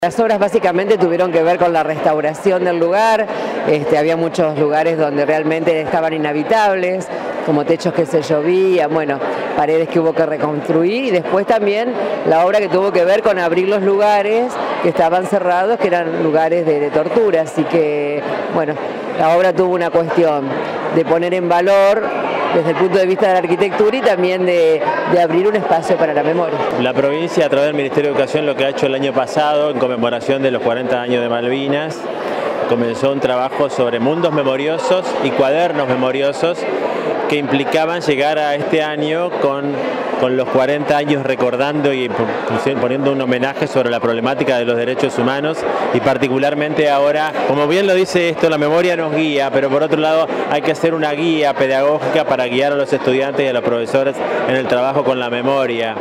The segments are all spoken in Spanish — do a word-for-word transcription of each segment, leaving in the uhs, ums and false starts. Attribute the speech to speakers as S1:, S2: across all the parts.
S1: Las obras básicamente tuvieron que ver con la restauración del lugar. Este, había muchos lugares donde realmente estaban inhabitables, como techos que se llovían, bueno, paredes que hubo que reconstruir, y después también la obra que tuvo que ver con abrir los lugares que estaban cerrados, que eran lugares de, de tortura. Así que, bueno, la obra tuvo una cuestión de poner en valor desde el punto de vista de la arquitectura y también de, de abrir un espacio para la memoria.
S2: La provincia, a través del Ministerio de Educación, lo que ha hecho el año pasado en conmemoración de los cuarenta años de Malvinas, comenzó un trabajo sobre mundos memoriosos y cuadernos memoriosos que implicaban llegar a este año con, con los cuarenta años recordando y poniendo un homenaje sobre la problemática de los derechos humanos, y particularmente ahora, como bien lo dice esto, la memoria nos guía, pero por otro lado hay que hacer una guía pedagógica para guiar a los estudiantes y a los profesores en el trabajo con la memoria.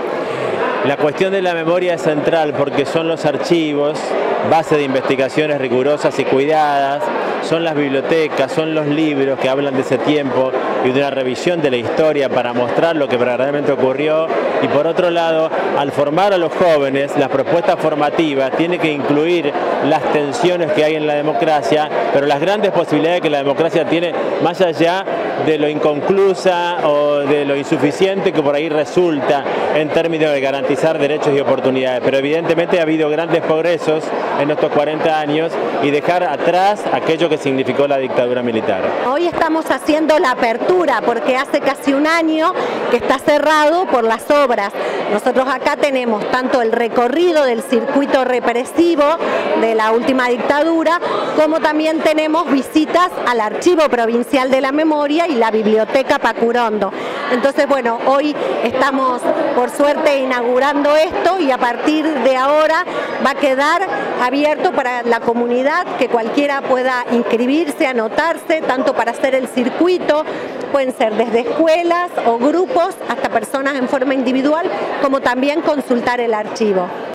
S2: La cuestión de la memoria es central porque son los archivos, base de investigaciones rigurosas y cuidadas, son las bibliotecas, son los libros que hablan de ese tiempo y de una revisión de la historia para mostrar lo que verdaderamente ocurrió. Y por otro lado, al formar a los jóvenes, las propuestas formativas tienen que incluir las tensiones que hay en la democracia, pero las grandes posibilidades que la democracia tiene, más allá de lo inconclusa o de lo insuficiente que por ahí resulta en términos de garantizar derechos y oportunidades. Pero evidentemente ha habido grandes progresos en estos cuarenta años y dejar atrás aquello que significó la dictadura militar.
S3: Hoy estamos haciendo la apertura porque hace casi un año que está cerrado por las obras. Nosotros acá tenemos tanto el recorrido del circuito represivo de la última dictadura, como también tenemos visitas al Archivo Provincial de la Memoria y la Biblioteca Pacurondo. Entonces, bueno, hoy estamos por suerte inaugurando esto y a partir de ahora va a quedar abierto para la comunidad, que cualquiera pueda inscribirse, anotarse, tanto para hacer el circuito, pueden ser desde escuelas o grupos hasta personas en forma individual, como también consultar el archivo.